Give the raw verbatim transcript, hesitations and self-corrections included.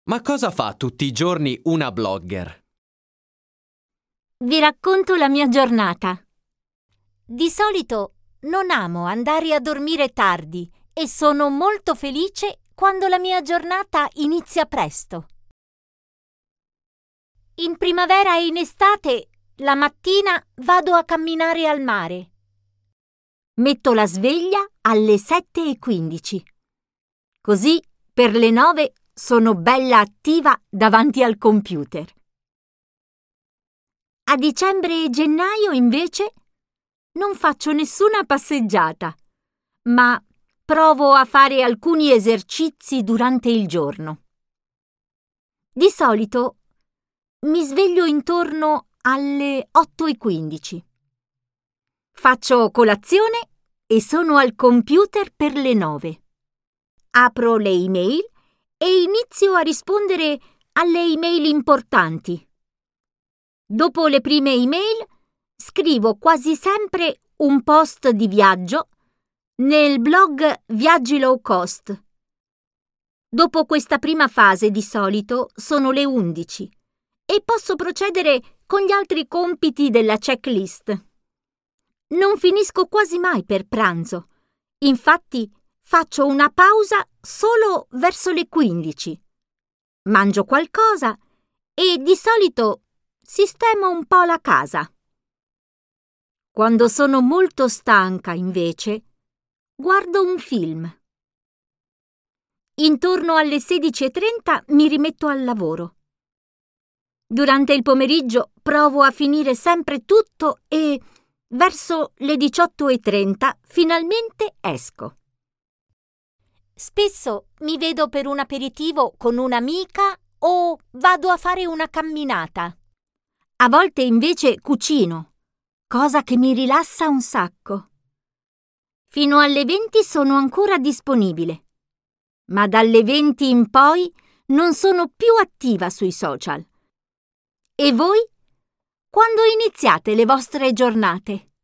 Ma cosa fa tutti i giorni una blogger? Vi racconto la mia giornata. Di solito non amo andare a dormire tardi e sono molto felice quando la mia giornata inizia presto. In primavera e in estate, la mattina vado a camminare al mare. Metto la sveglia alle sette e quindici. Così per le nove sono bella attiva davanti al computer. A dicembre e gennaio, invece, non faccio nessuna passeggiata, ma provo a fare alcuni esercizi durante il giorno. Di solito mi sveglio intorno alle otto e quindici. Faccio colazione e sono al computer per le nove. Apro le email e inizio a rispondere alle email importanti. Dopo le prime email scrivo quasi sempre un post di viaggio nel blog Viaggi Low Cost. Dopo questa prima fase di solito sono le undici e posso procedere con gli altri compiti della checklist. Non finisco quasi mai per pranzo, infatti faccio una pausa solo verso le quindici. Mangio qualcosa e di solito sistemo un po' la casa. Quando sono molto stanca, invece, guardo un film. Intorno alle sedici e trenta mi rimetto al lavoro. Durante il pomeriggio provo a finire sempre tutto e verso le diciotto e trenta finalmente esco. Spesso mi vedo per un aperitivo con un'amica o vado a fare una camminata. A volte invece cucino, cosa che mi rilassa un sacco. Fino alle venti sono ancora disponibile, ma dalle venti in poi non sono più attiva sui social. E voi? Quando iniziate le vostre giornate?